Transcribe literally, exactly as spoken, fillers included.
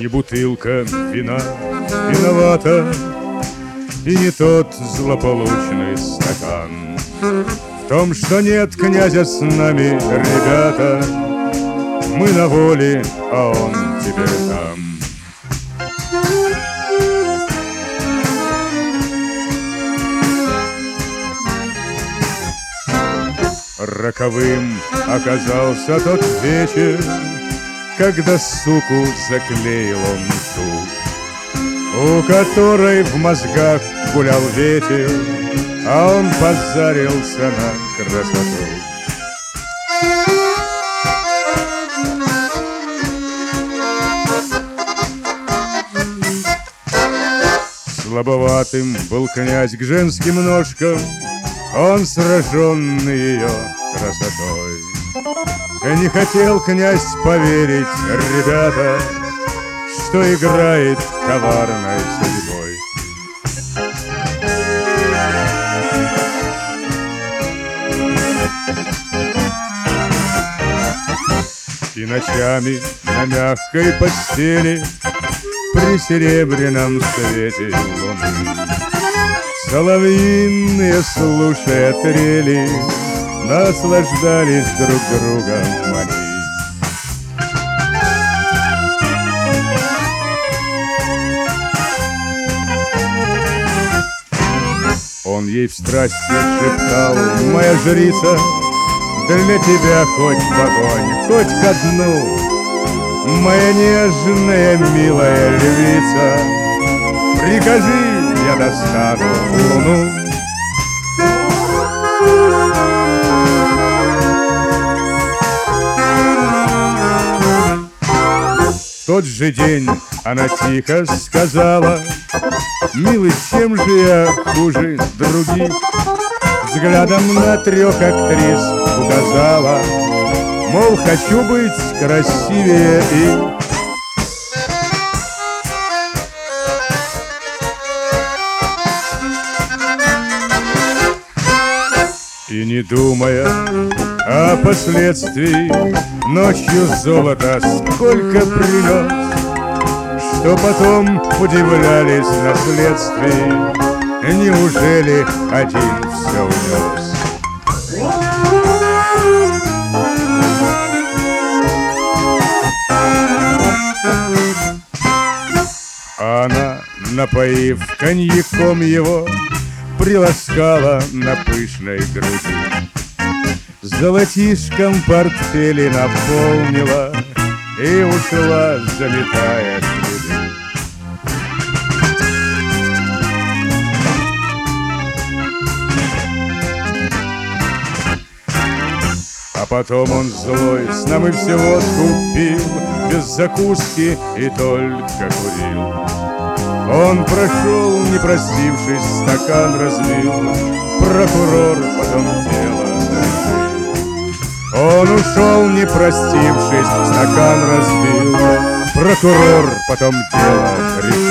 Не бутылка вина виновата, и не тот злополучный стакан. В том, что нет князя с нами, ребята, мы на воле, а он теперь там. Роковым оказался тот вечер, когда суку заклеил он ту, у которой в мозгах гулял ветер, а он позарился на красоту. Слабоватым был князь к женским ножкам, он сраженный ее красотой. Не хотел князь поверить, ребята, что играет коварной судьбой. И ночами на мягкой постели при серебряном свете луны соловьиные, слушая трели, наслаждались друг другом они. Он ей в страсти шептал: моя жрица, для тебя хоть в огонь, хоть ко дну, моя нежная, милая львица, прикажи, я достану луну. В тот же день она тихо сказала: милый, чем же я хуже других? Взглядом на трех актрис указала, мол, хочу быть красивее их. И не думая о последствиях, ночью золото сколько принес, что потом удивлялись на следствии, неужели один все унес. Она, напоив коньяком его, приласкала на пышной груди, золотишком портфели наполнила и ушла, заметая следы. А потом он злой с нами все водку пил, без закуски и только курил. Он прошел, не простившись, стакан разбил, прокурор потом дело решил. Он ушел, не простившись, стакан разбил, прокурор потом дело решил.